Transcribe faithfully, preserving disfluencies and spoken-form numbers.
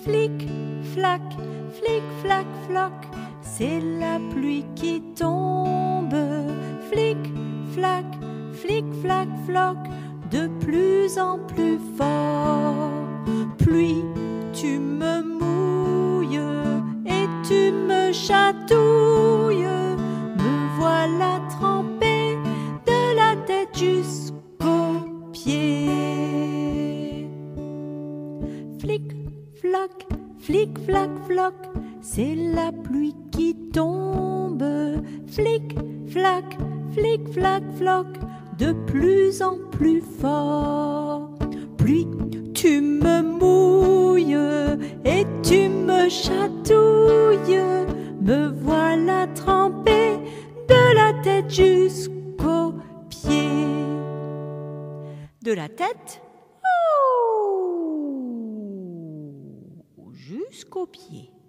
Flic, flac, flic, flac, floc, c'est la pluie qui tombe. Flic, flac, flic, flac, floc, de plus en plus fort. Pluie, tu me mouilles et tu me chatouilles. Me voilà trempée de la tête jusqu'aux pieds. Flic, flac, flic, flac, floc, c'est la pluie qui tombe. Flic, flac, flic, flac, floc, de plus en plus fort. Pluie, tu me mouilles et tu me chatouilles. Me voilà trempée de la tête jusqu'aux pieds. De la tête jusqu'aux pieds.